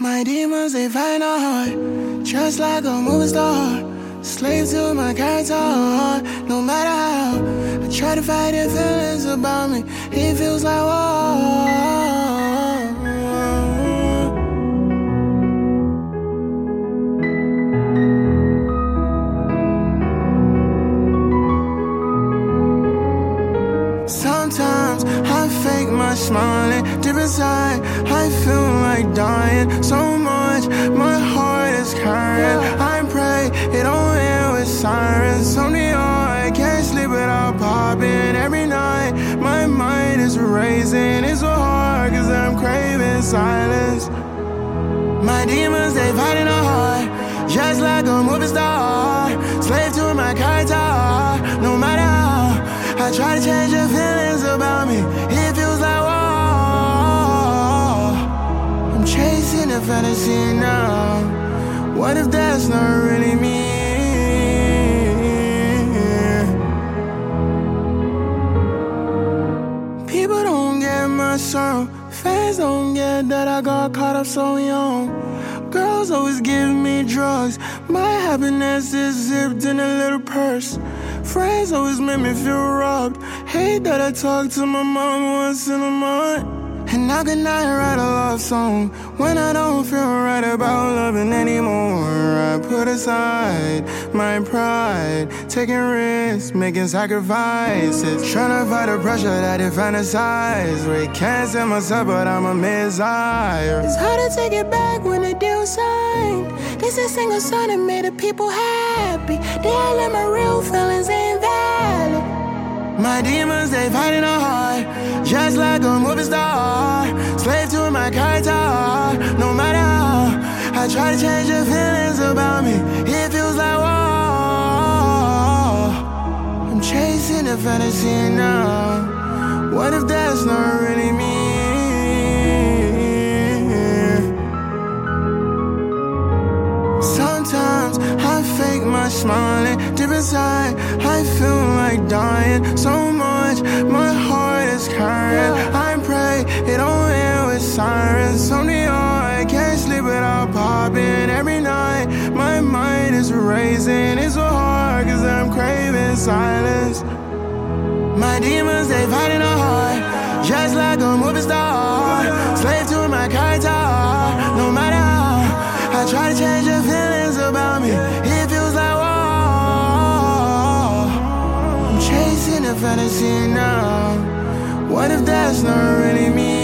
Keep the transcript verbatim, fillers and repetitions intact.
My demons, they find a heart, just like a movie star. Slave to my character, no matter how I try to fight the feelings about me, it feels like war. Sometimes I fake my smiling, deep inside I feel like dying so much, my heart is crying. I pray it don't end with sirens. So neon, I can't sleep without popping. Every night my mind is racing. It's so hard cause I'm craving silence. My demons, they fight in the heart, just like a movie star. Slave to my character, no matter how I try to change your feelings about me, it feels like war. I'm chasing a fantasy now. What if that's not really me? People don't get my sorrow, fans don't get that I got caught up so young. Girls always give me drugs, my happiness is zipped in a little purse. Friends always make me feel robbed, hate that I talk to my mom once in a month. And how can I write a love song when I don't feel right about loving anymore? I put aside my pride, taking risks, making sacrifices, trying to fight the pressure that I fantasize with. Can't say myself, but I'm a messiah. It's hard to take it back when the deal signed. This is a single song that made the people happy. They all let my real feelings ain't valid. My demons, they fight in the heart, just like a movie star. Slave to my character, no matter how I try to change your feelings about me, it feels like war. I'm chasing a fantasy now. What if that's not really me? Sometimes I fake my smiling, deep inside I feel like dying so much, my heart is crying. I pray it don't end with sirens. So neon, I can't sleep without popping. Every night my mind is racing. It's so hard cause I'm craving silence. My demons, they fight in the heart, just like a movie star. Slave to my character, no matter how I try to change your feelings about me, it feels like war. I'm chasing a fantasy now. What if that's not really me?